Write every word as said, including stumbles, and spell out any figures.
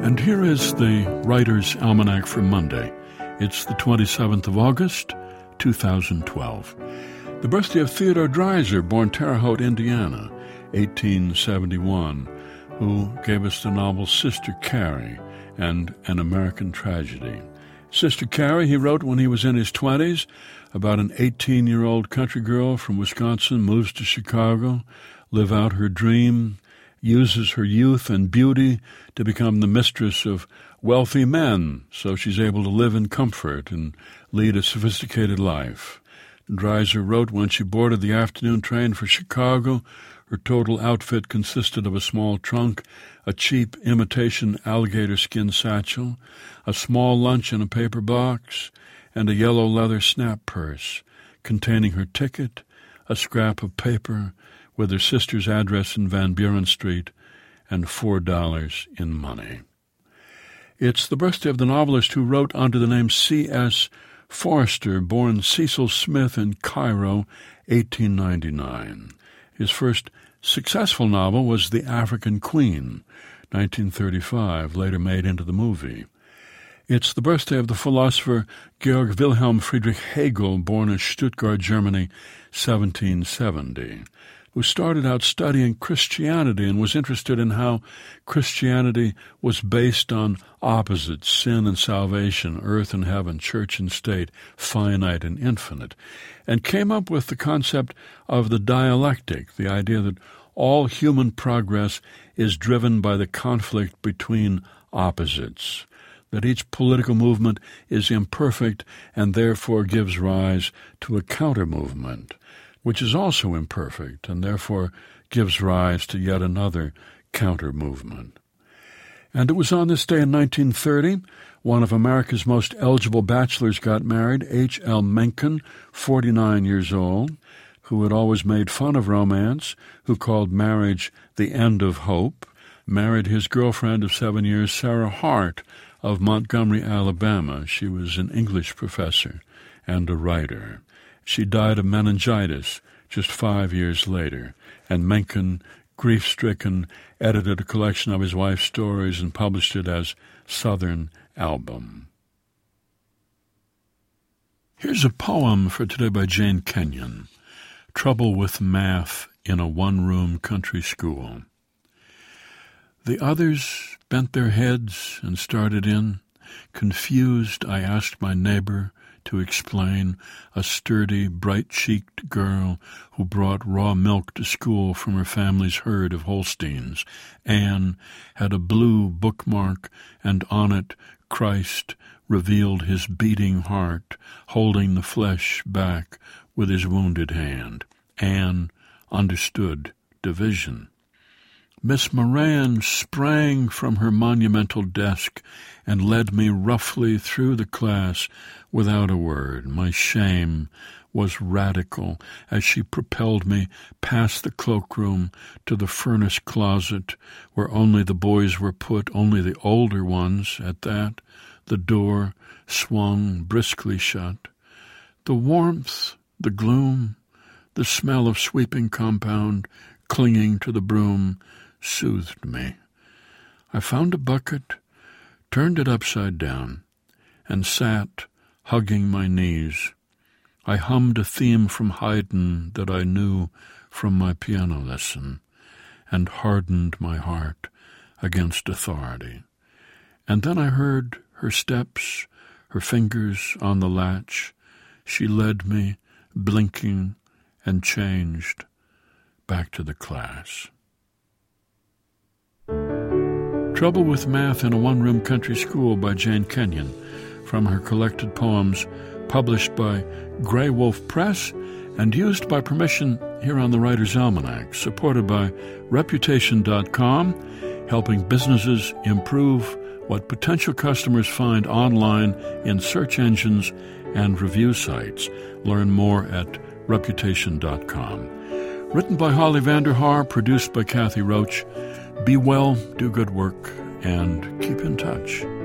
And here is the Writer's Almanac for Monday. It's the twenty-seventh of August, two thousand twelve. The birthday of Theodore Dreiser, born Terre Haute, Indiana, eighteen seventy-one, who gave us the novel Sister Carrie and An American Tragedy. Sister Carrie, he wrote when he was in his twenties, about an eighteen-year-old country girl from Wisconsin moves to Chicago, live out her dream, uses her youth and beauty to become the mistress of wealthy men, so she's able to live in comfort and lead a sophisticated life. Dreiser wrote when she boarded the afternoon train for Chicago, her total outfit consisted of a small trunk, a cheap imitation alligator skin satchel, a small lunch in a paper box, and a yellow leather snap purse containing her ticket, a scrap of paper with her sister's address in Van Buren Street, and four dollars in money. It's the birthday of the novelist who wrote under the name C S Forster, born Cecil Smith in Cairo, eighteen ninety-nine. His first successful novel was The African Queen, nineteen thirty-five, later made into the movie. It's the birthday of the philosopher Georg Wilhelm Friedrich Hegel, born in Stuttgart, Germany, seventeen seventy. Who started out studying Christianity and was interested in how Christianity was based on opposites, sin and salvation, earth and heaven, church and state, finite and infinite, and came up with the concept of the dialectic, the idea that all human progress is driven by the conflict between opposites, that each political movement is imperfect and therefore gives rise to a counter-movement, which is also imperfect and therefore gives rise to yet another counter-movement. And it was on this day in nineteen thirty, one of America's most eligible bachelors got married, H L Mencken, forty-nine years old, who had always made fun of romance, who called marriage the end of hope, married his girlfriend of seven years, Sarah Hart, of Montgomery, Alabama. She was an English professor and a writer. She died of meningitis just five years later, and Mencken, grief-stricken, edited a collection of his wife's stories and published it as Southern Album. Here's a poem for today by Jane Kenyon, Trouble with Math in a One-Room Country School. The others bent their heads and started in. Confused, I asked my neighbor to explain, a sturdy, bright-cheeked girl who brought raw milk to school from her family's herd of Holsteins. Anne had a blue bookmark, and on it Christ revealed his beating heart, holding the flesh back with his wounded hand. Anne understood division. Miss Moran sprang from her monumental desk and led me roughly through the class without a word. My shame was radical as she propelled me past the cloakroom to the furnace closet where only the boys were put, only the older ones at that. The door swung briskly shut. The warmth, the gloom, the smell of sweeping compound clinging to the broom soothed me. I found a bucket, turned it upside down, and sat, hugging my knees. I hummed a theme from Haydn that I knew from my piano lesson, and hardened my heart against authority. And then I heard her steps, her fingers on the latch. She led me, blinking, and changed back to the class. Trouble with Math in a One-Room Country School by Jane Kenyon, from her collected poems published by Grey Wolf Press and used by permission here on the Writer's Almanac, supported by Reputation dot com, helping businesses improve what potential customers find online in search engines and review sites. Learn more at Reputation dot com. Written by Holly Vanderhaar, produced by Kathy Roach. Be well, do good work, and keep in touch.